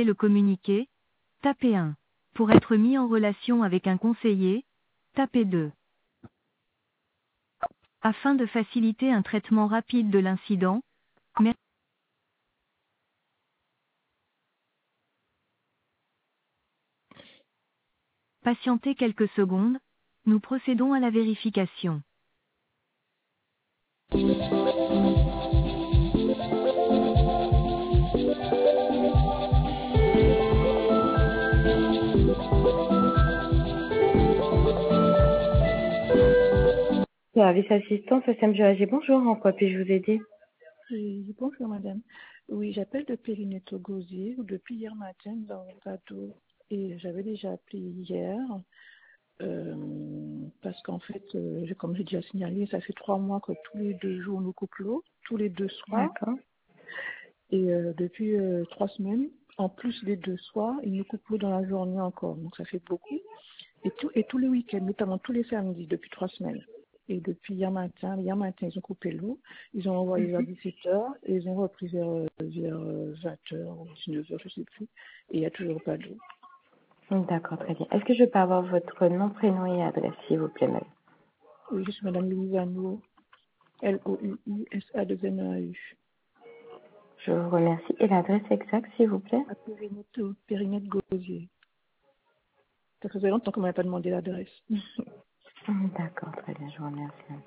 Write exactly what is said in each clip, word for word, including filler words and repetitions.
souhaitez le communiquer, tapez un. Pour être mis en relation avec un conseiller, tapez deux. Afin de faciliter un traitement rapide de l'incident, merci. Patientez quelques secondes, nous procédons à la vérification. Service assistance, S M G A G, bonjour, en quoi puis-je vous aider? Oui, bonjour madame. Oui, j'appelle de Périnet-Gosier depuis hier matin dans le radeau et j'avais déjà appelé hier euh, parce qu'en fait, euh, j'ai- comme j'ai déjà signalé, ça fait trois mois que tous les deux jours nous coupe l'eau, tous les deux soirs D'accord. et euh, depuis euh, trois semaines, en plus des deux soirs, ils nous coupent l'eau dans la journée encore, donc ça fait beaucoup. Et, tout, et tous les week-ends, notamment tous les samedis depuis trois semaines. Et depuis hier matin, hier matin, ils ont coupé l'eau. Ils ont envoyé vers dix-sept heures et ils ont repris vers, euh, vers euh, vingt heures ou dix-neuf heures, je ne sais plus. Et il n'y a toujours pas d'eau. D'accord, très bien. Est-ce que je peux avoir votre nom, prénom et adresse, s'il vous plaît, madame? Oui, je suis Madame Louise Anneau, L O U I S A deux N A U. Je vous remercie. Et l'adresse exacte, s'il vous plaît? À Périnette, Périnette Gosier. Ça faisait longtemps qu'on ne m'avait pas demandé l'adresse. D'accord, très bien, je vous remercie.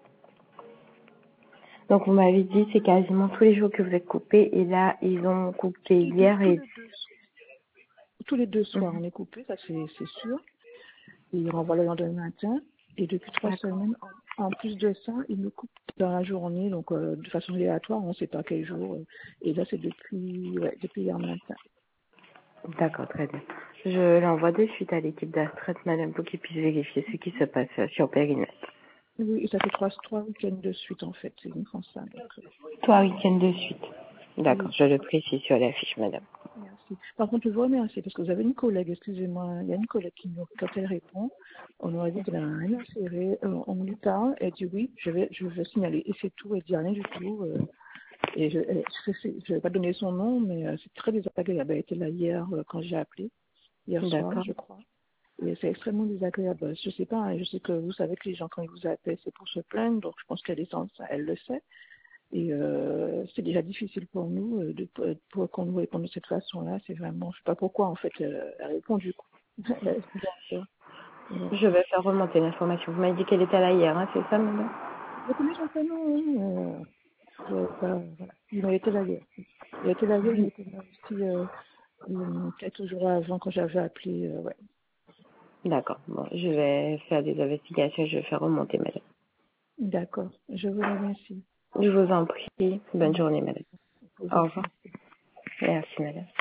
Donc, vous m'avez dit, c'est quasiment tous les jours que vous êtes coupé, et là, ils ont coupé tous, les deux, hier tous, et... les deux, tous les deux soirs, Mhm. on est coupé, ça c'est c'est sûr. Et ils renvoient le lendemain matin. Et depuis trois D'accord. semaines, en, en plus de ça, ils nous coupent dans la journée, donc euh, de façon aléatoire, on ne sait pas quel jour. euh, Et là, c'est depuis, ouais, depuis hier matin. D'accord, très bien. Je l'envoie de suite à l'équipe d'Astrat, madame, pour qu'ils puissent vérifier ce qui se passe euh, sur périmètre. Oui, et ça fait trois, trois week-ends de suite, en fait, c'est une France ça. Donc, euh, Trois week-ends de suite. D'accord, oui, je le précise sur la fiche, madame. merci. Par contre, je vous remercie, parce que vous avez une collègue, excusez-moi, il y a une collègue qui, nous, quand elle répond, on aurait dit qu'elle n'a rien inséré, euh, on lui parle, elle dit oui, je vais, je vais signaler, et c'est tout, elle dit rien du tout. euh, Et je ne vais pas donner son nom, mais euh, c'est très désagréable. Elle était là hier euh, quand j'ai appelé, hier soir, D'accord. je crois. Et c'est extrêmement désagréable. Je sais pas, hein, je sais que vous savez que les gens, quand ils vous appellent, c'est pour se plaindre, donc je pense qu'elle est en- elle le sait. Et euh, c'est déjà difficile pour nous euh, de pour, pour qu'on nous réponde de cette façon-là. C'est vraiment, je sais pas pourquoi en fait euh, elle répond du coup. Bien sûr. Ouais. Je vais faire remonter l'information. Vous m'avez dit qu'elle était là hier, hein, c'est ça, madame? Je connais son prénom, hein, euh, je- pas, voilà. Il m'a été là hier. Il a été là hier, il était là aussi euh, euh, quelques jours avant quand j'avais appelé. Euh, ouais. D'accord. Bon, je vais faire des investigations, je vais faire remonter, madame. D'accord. Je vous remercie. Je vous en prie. Bonne Merci. journée, madame. Vous Au aussi. revoir. Merci, madame.